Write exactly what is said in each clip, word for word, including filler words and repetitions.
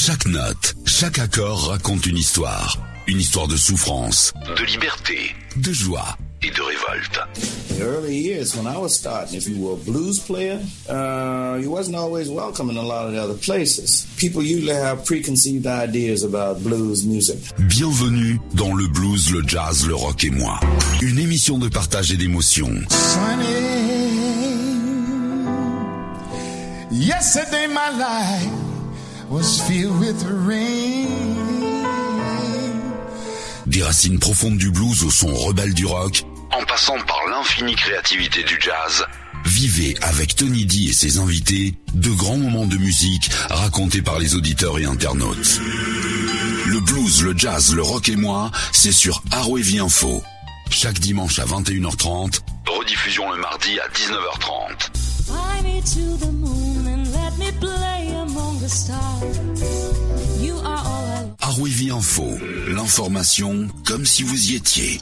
Chaque note, chaque accord raconte une histoire. Une histoire de souffrance, de liberté, de joie et de révolte. In the early years when I was starting, if you were a blues player, uh, you wasn't always welcome in a lot of the other places. People usually have preconceived ideas about blues music. Bienvenue dans le blues, le jazz, le rock et moi. Une émission de partage et d'émotion. Sunny, yesterday my life was filled with rain. Des racines profondes du blues au son rebelle du rock, en passant par l'infinie créativité du jazz. Vivez avec Tony D et ses invités de grands moments de musique racontés par les auditeurs et internautes. Le blues, le jazz, le rock et moi, c'est sur Arwavy Info. Chaque dimanche à vingt et une heures trente, rediffusion le mardi à dix-neuf heures trente. Fly me to the moon and let me play among the stars. You are all I... Arwavy Info, l'information comme si vous y étiez.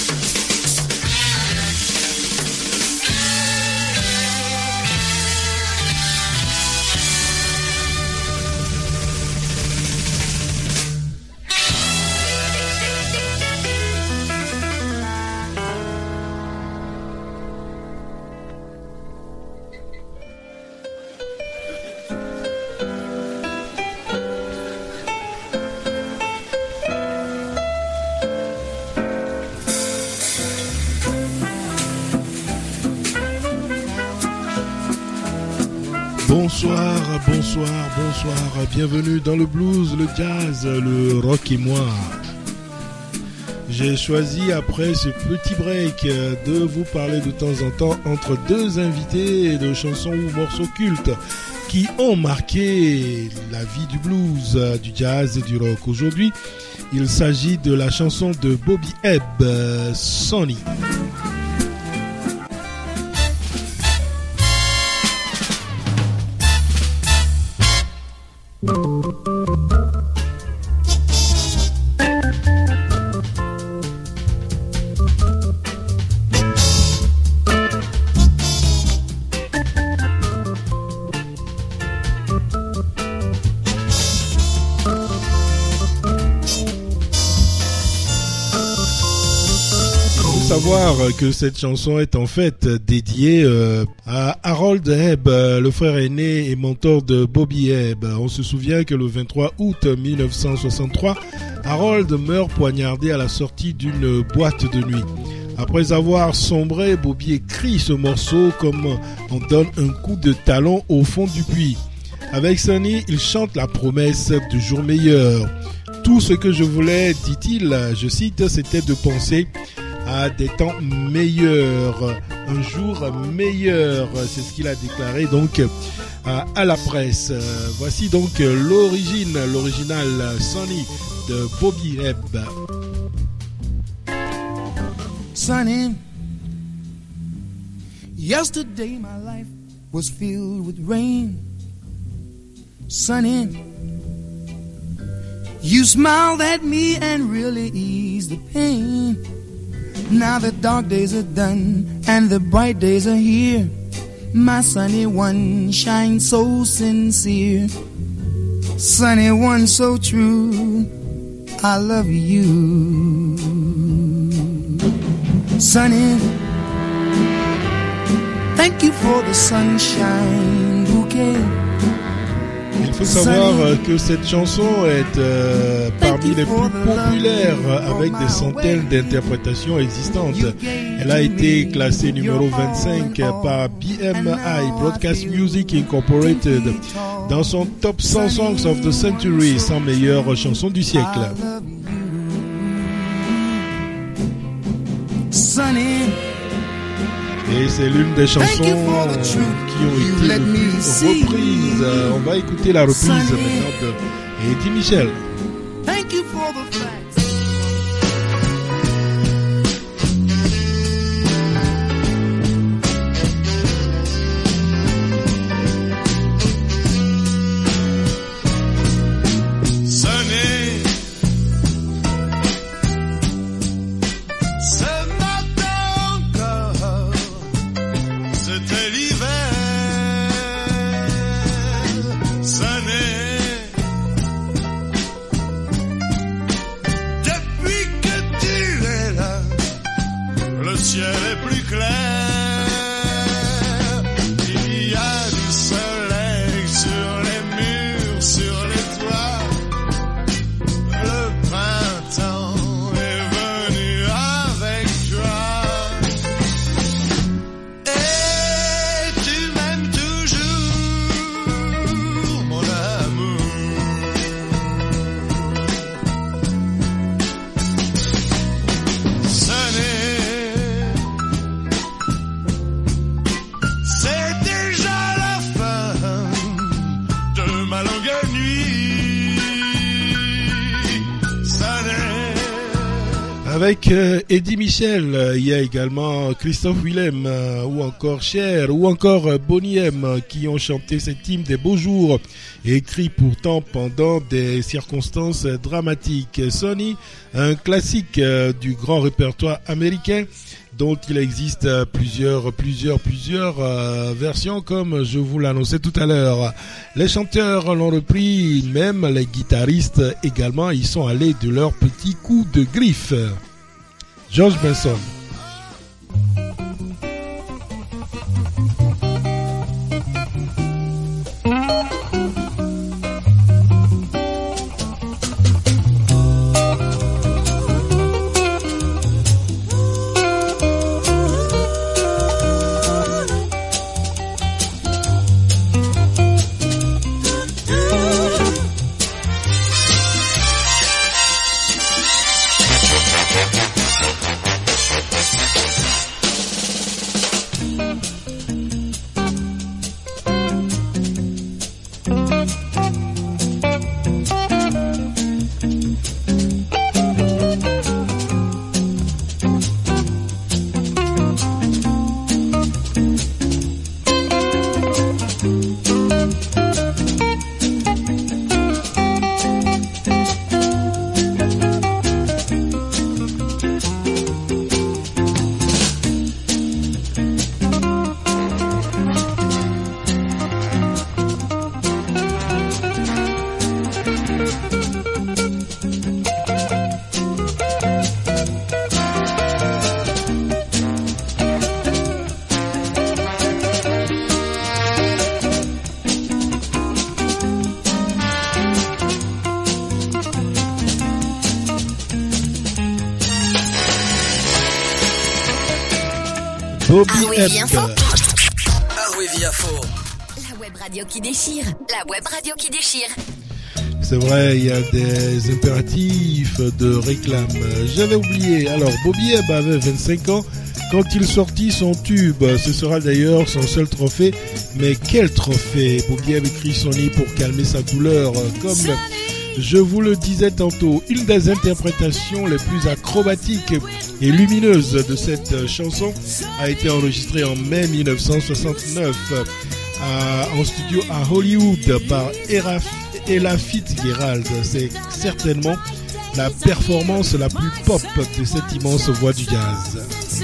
Bonsoir, bonsoir, bonsoir, bienvenue dans le blues, le jazz, le rock et moi. J'ai choisi après ce petit break de vous parler de temps en temps entre deux invités de chansons ou morceaux cultes qui ont marqué la vie du blues, du jazz et du rock. Aujourd'hui, il s'agit de la chanson de Bobby Hebb, Sonny. Savoir que cette chanson est en fait dédiée euh, à Harold Hebb, le frère aîné et mentor de Bobby Hebb. On se souvient que le vingt-trois août mille neuf cent soixante-trois, Harold meurt poignardé à la sortie d'une boîte de nuit. Après avoir sombré, Bobby écrit ce morceau comme on donne un coup de talon au fond du puits. Avec Sonny, il chante la promesse du jour meilleur. Tout ce que je voulais, dit-il, je cite, c'était de penser à des temps meilleurs, un jour meilleur, c'est ce qu'il a déclaré donc à, à la presse. Voici donc l'origine, l'original Sonny de Bobby Hebb. Sonny, yesterday my life was filled with rain. Sonny, you smiled at me and really eased the pain. Now the dark days are done and the bright days are here. My sunny one shines so sincere. Sunny one so true, I love you. Sunny, thank you for the sunshine bouquet. Il faut savoir que cette chanson est euh, parmi les plus populaires avec des centaines d'interprétations existantes. Elle a été classée numéro vingt-cinq par B M I, Broadcast Music Incorporated, dans son Top cent Songs of the Century, cent meilleures chansons du siècle. Et c'est l'une des chansons qui ont été le plus reprises. On va écouter la reprise maintenant de Eddie Mitchell. Thank you for the facts. Avec euh, Eddie Michel, euh, il y a également Christophe Willem, euh, ou encore Cher, ou encore euh, Boney M, euh, qui ont chanté cet hymne des beaux jours, écrit pourtant pendant des circonstances euh, dramatiques. Sonny, un classique euh, du grand répertoire américain, dont il existe euh, plusieurs, plusieurs, plusieurs euh, versions, comme je vous l'annonçais tout à l'heure. Les chanteurs l'ont repris, même les guitaristes également, ils sont allés de leurs petits coups de griffe. George Benson. Bobby Ah oui, viens fort. Ah oui, viens fort. La web radio qui déchire. La web radio qui déchire. C'est vrai, il y a des impératifs de réclame. J'avais oublié. Alors, Bobby Hebb avait vingt-cinq ans quand il sortit son tube. Ce sera d'ailleurs son seul trophée. Mais quel trophée! Bobby Hebb écrit Sonny pour calmer sa douleur. Comme je vous le disais tantôt, une des interprétations les plus acrobatiques et lumineuses de cette chanson a été enregistrée en mai mille neuf cent soixante-neuf à, en studio à Hollywood par Ella, Ella Fitzgerald. C'est certainement la performance la plus pop de cette immense voix du jazz.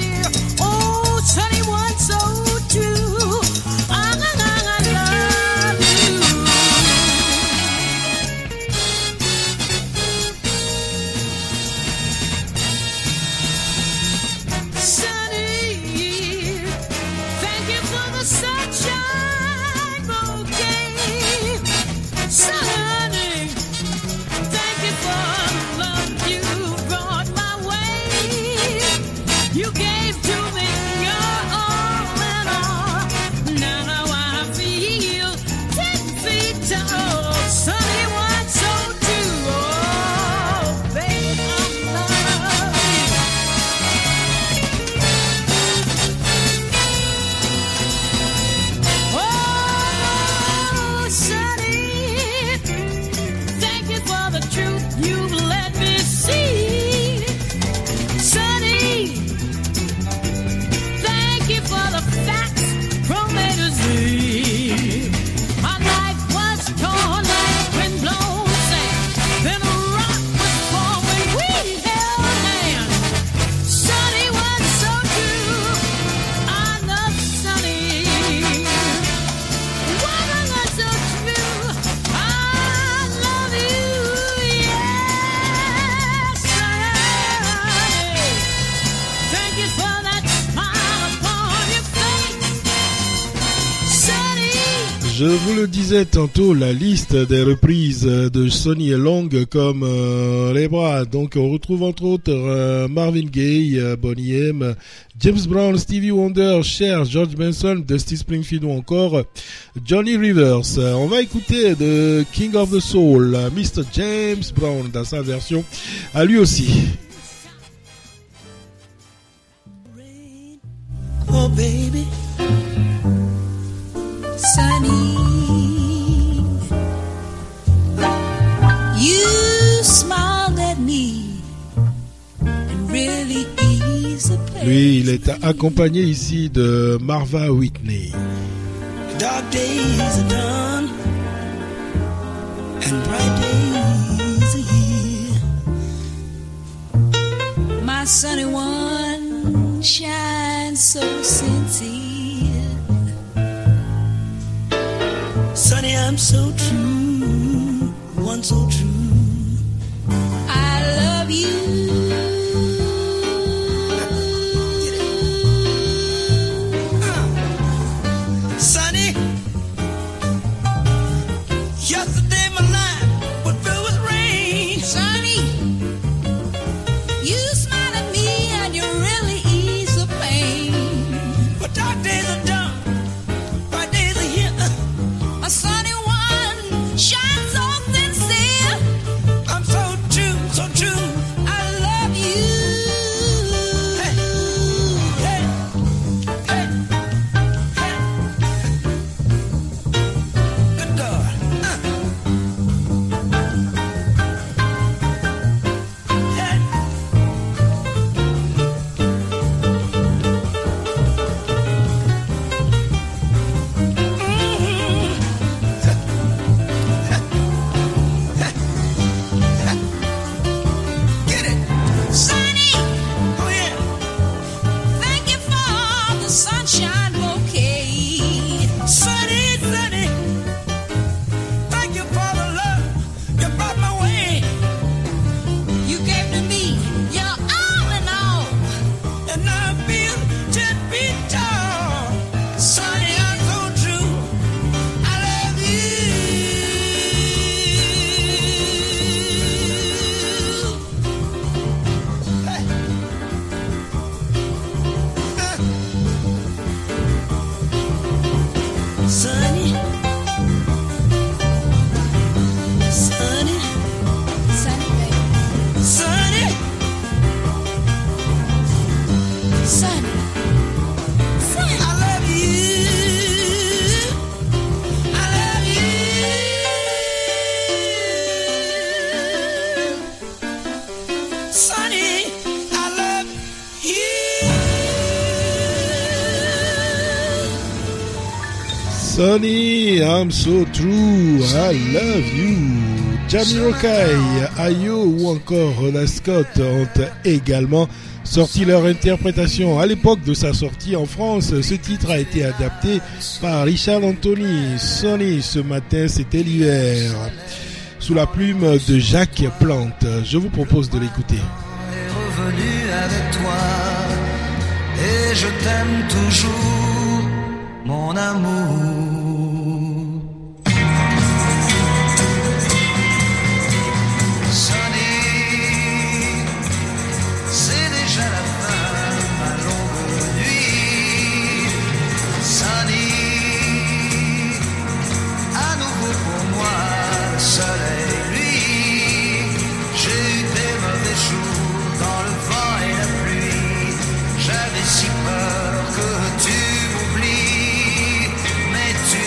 Je vous le disais tantôt, la liste des reprises de Sonny est longue comme euh, les bras. Donc on retrouve entre autres euh, Marvin Gaye, euh, Boney M, James Brown, Stevie Wonder, Cher, George Benson, Dusty Springfield ou encore Johnny Rivers. Euh, on va écouter The King of the Soul, euh, mister James Brown dans sa version à lui aussi. Oh baby, Sonny, you smiled at me and really il est accompagné ici de Marva Whitney. Dark days are done and bright days are here. My sunny one shines so sincere. Sunny, I'm so true, one so true. I love you. Sunny, yesterday my life was filled with rain. Sunny, you smile at me and you really ease the pain. But dark days are done, bright days are here. My sunny one shines so sincere. I'm so true, so true. I love you. Hey, hey, hey, hey. Good God. Uh. Hey. Get it. Sunny, Oh yeah. thank you for the sunshine bouquet. Sunny, sunny. Thank you for the love you brought my way. You gave to me your all in all. And I feel ten feet tall. Sunny, I'm so true. I love you. Hey. Uh. Sunny. Sunny. Sunny, baby. Sunny. Sunny. Sunny. I love you. I love you. Sunny, I love you. Sonny, I'm so true, I love you. Jamie Rocaille, Ayo ou encore Rhoda Scott ont également sorti leur interprétation. À l'époque de sa sortie en France, ce titre a été adapté par Richard Anthony. Sonny, ce matin, c'était l'hiver. Sous la plume de Jacques Plante. Je vous propose de l'écouter. Est revenu avec toi et je t'aime toujours, mon amour. Sonny, c'est déjà la fin de ma longue nuit. Sonny, à nouveau pour moi le soleil, lui. J'ai eu des mauvais jours dans le vent et la pluie. J'avais si peur que tu m'oublies, mais tu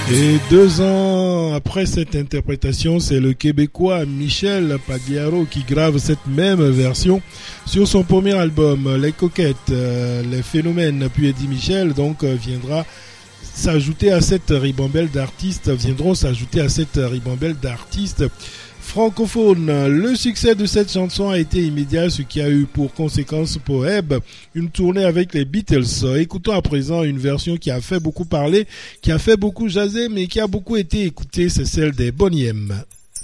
Et deux ans après cette interprétation, c'est le Québécois Michel Pagliaro qui grave cette même version sur son premier album, Les Coquettes, euh, Les Phénomènes. Puis Eddie Michel donc euh, viendra s'ajouter à cette ribambelle d'artistes, viendront s'ajouter à cette ribambelle d'artistes francophone. Le succès de cette chanson a été immédiat, ce qui a eu pour conséquence pour Hebb une tournée avec les Beatles. Écoutons à présent une version qui a fait beaucoup parler, qui a fait beaucoup jaser, mais qui a beaucoup été écoutée, c'est celle des Boney M.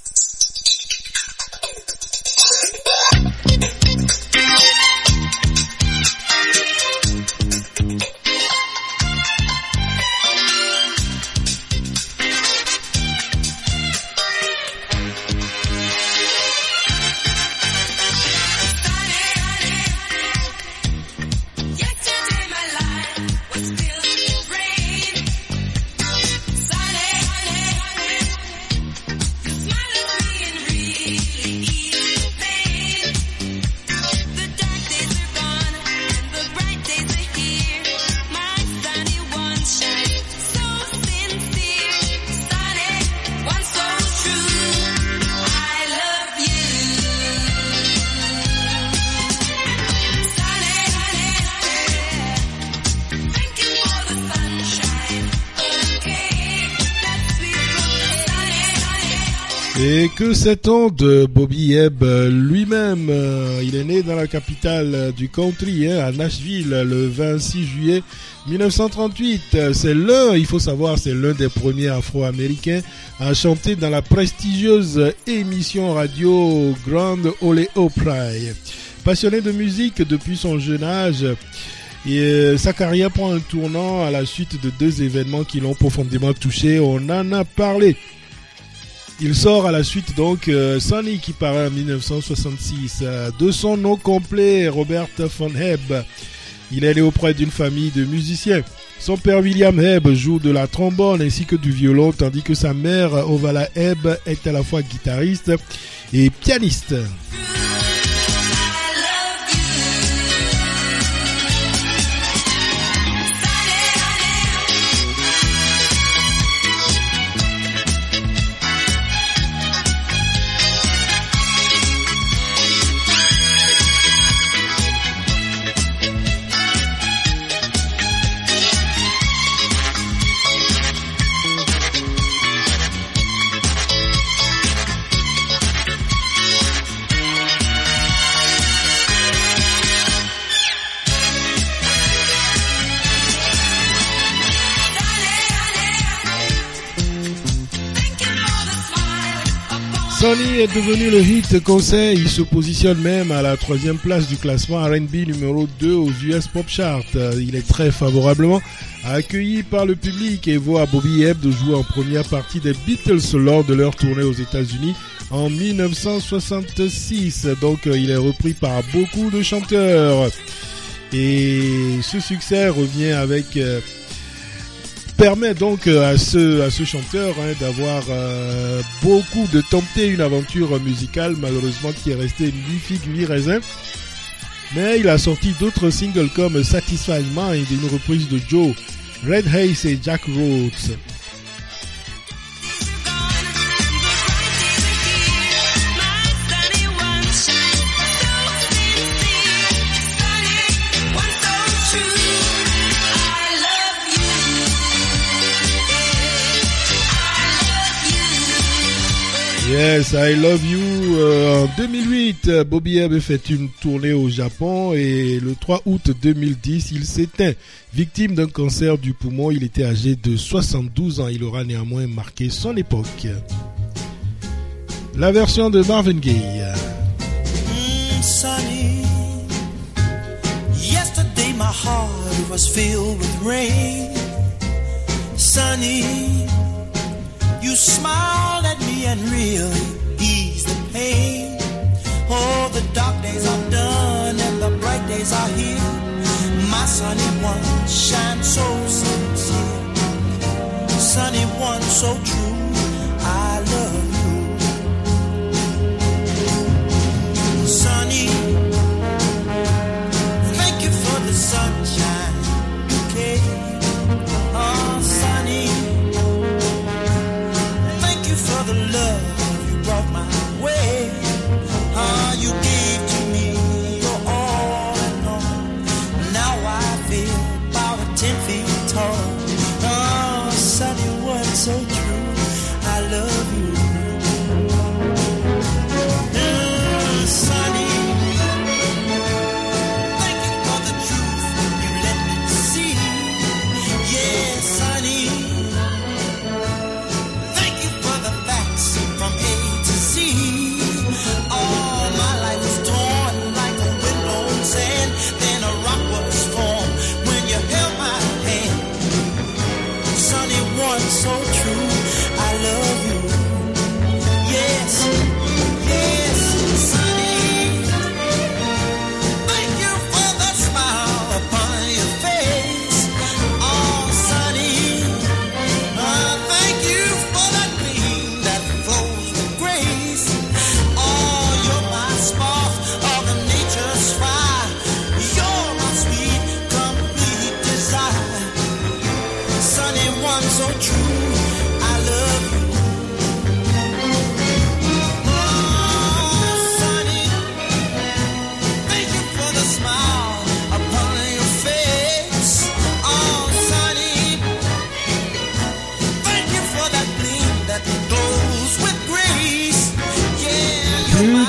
Et que sait-on de Bobby Hebb lui-même? Il est né dans la capitale du country, hein, à Nashville, le vingt-six juillet mille neuf cent trente-huit. C'est l'un, il faut savoir, c'est l'un des premiers Afro-Américains à chanter dans la prestigieuse émission radio Grand Ole Opry. Passionné de musique depuis son jeune âge, et euh, sa carrière prend un tournant à la suite de deux événements qui l'ont profondément touché. On en a parlé. Il sort à la suite donc euh, Sonny qui paraît en mille neuf cent soixante-six. Euh, de son nom complet, Robert von Hebb. Il est né auprès d'une famille de musiciens. Son père William Hebb joue de la trombone ainsi que du violon, tandis que sa mère Ovala Hebb est à la fois guitariste et pianiste. Sonny est devenu le hit concert, il se positionne même à la troisième place du classement R and B numéro deux aux U S Pop Chart. Il est très favorablement accueilli par le public et voit Bobby Hebb de jouer en première partie des Beatles lors de leur tournée aux États-Unis en mille neuf cent soixante-six. Donc il est repris par beaucoup de chanteurs. Et ce succès revient avec... Euh, permet donc à ce, à ce chanteur hein, d'avoir euh, beaucoup de tenter une aventure musicale, malheureusement qui est restée ni figue ni raisin. Mais il a sorti d'autres singles comme Satisfy Mind et une reprise de Joe, Red Hayes et Jack Rhodes. Yes, I Love You. Euh, en deux mille huit, Bobby Hebb fait une tournée au Japon et le trois août deux mille dix, il s'éteint. Victime d'un cancer du poumon, il était âgé de soixante-douze ans. Il aura néanmoins marqué son époque. La version de Marvin Gaye. Mm, sunny. Yesterday my heart was filled with rain. Sunny. You smiled at me and really eased the pain. Oh, the dark days are done and the bright days are here. My sunny one shines so sincere. Sunny one so true, I love you. Sunny, thank you for the sunshine you gave. Oh, sunny,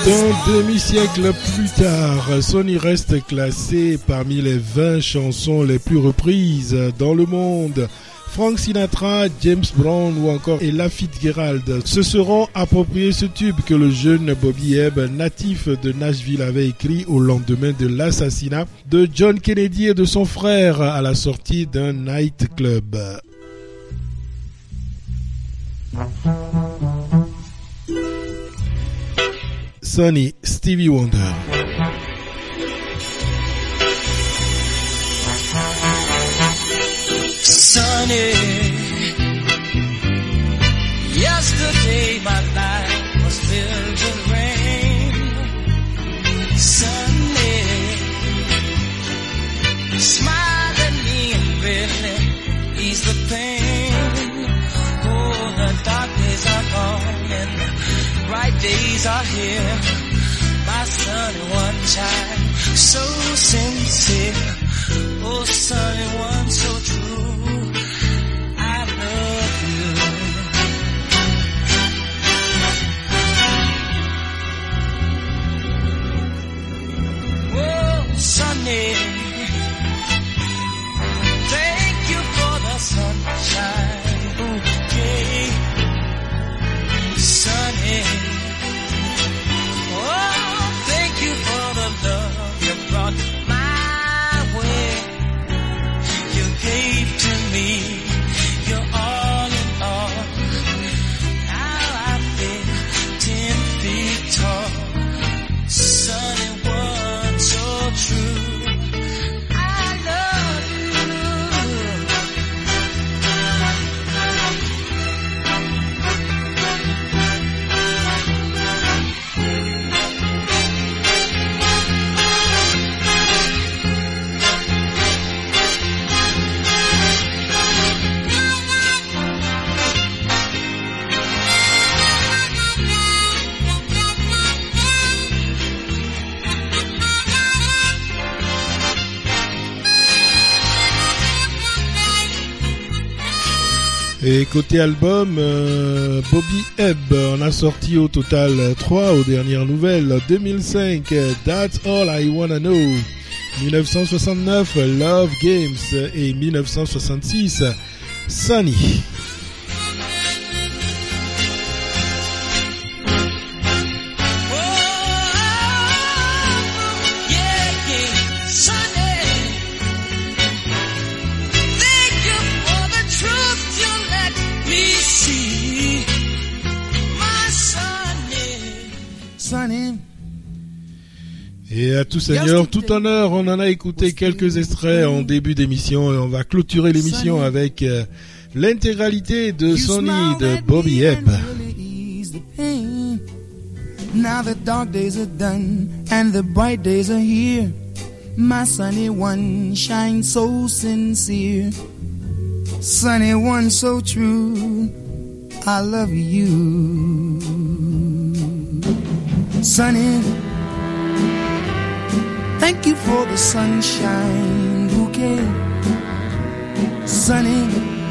Un demi-siècle plus tard, Sonny reste classé parmi les vingt chansons les plus reprises dans le monde. Frank Sinatra, James Brown ou encore Ella Fitzgerald se seront appropriés ce tube que le jeune Bobby Hebb, natif de Nashville, avait écrit au lendemain de l'assassinat de John Kennedy et de son frère à la sortie d'un nightclub. Sonny, Stevie Wonder. Sunny, yesterday my life was filled with rain. Sunny, smile at me and really ease the pain. Oh, the dark days are gone and the bright days are here. My sunny one shine, so sincere. Oh, sunny one so true. Sunny, thank you for the sunshine bouquet. Sunny, oh, thank you for the love you brought my way. You gave to me your all in all. Now I feel ten feet tall. Sunny one so true. Et côté album, euh, Bobby Hebb en a sorti au total trois aux dernières nouvelles. deux mille cinq, That's All I Wanna Know. dix-neuf cent soixante-neuf, Love Games. Et dix-neuf cent soixante-six, Sunny. Et à tout seigneur, tout honneur, on en a écouté quelques extraits en début d'émission et on va clôturer l'émission avec euh, l'intégralité de Sonny de Bobby Hebb. Now the dark days are done and the bright days are here. My sunny one shines so sincere. Sunny one so true. I love you. Sunny, thank you for the sunshine bouquet. Sunny,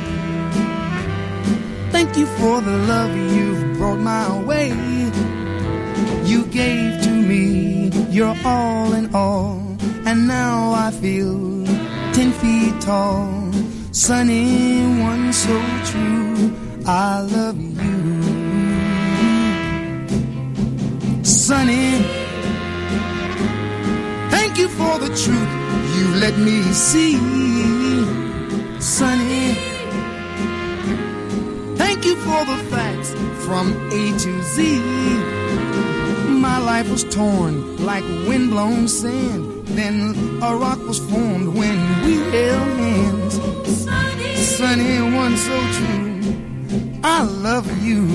thank you for the love you've brought my way. You gave to me your all in all, and now I feel ten feet tall. Sunny one so true, I love you. Sunny, thank you for the truth you let me see. Sunny, thank you for the facts from A to Z. My life was torn like windblown sand. Then a rock was formed when we held hands. Sunny, Sunny one so true, I love you.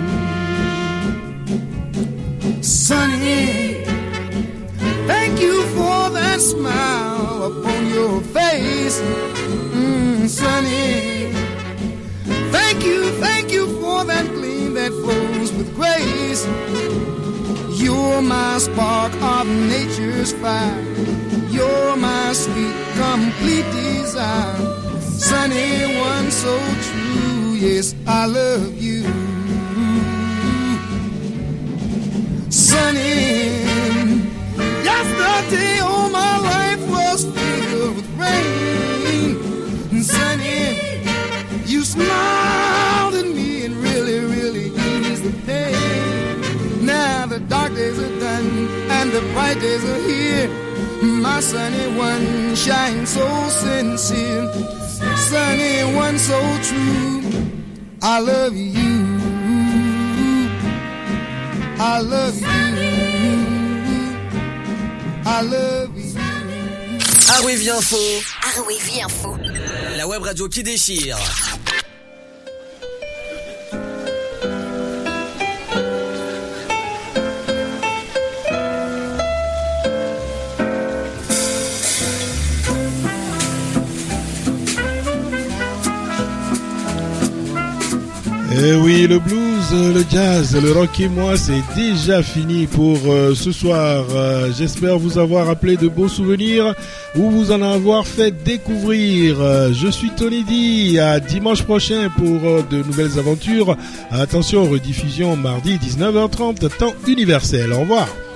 Sunny, thank you for that smile upon your face. Mm, Sunny, thank you, thank you for that gleam that flows with grace. You're my spark of nature's fire. You're my sweet, complete desire. Sunny one so true, yes, I love you. sunny. Yesterday all my life was filled with rain. Sunny, you smiled at me and really, really eased the pain. Now the dark days are done and the bright days are here. My sunny one shines so sincere. Sunny one so true. I love you. I love you. I love you. Arwevi Info. Arwevi Info. La web radio qui déchire. Eh oui, le blues, le jazz, le rock et moi, c'est déjà fini pour euh, ce soir. Euh, j'espère vous avoir rappelé de beaux souvenirs ou vous en avoir fait découvrir. Euh, je suis Tony D. À dimanche prochain pour euh, de nouvelles aventures. Attention, rediffusion mardi dix-neuf heures trente, temps universel. Au revoir.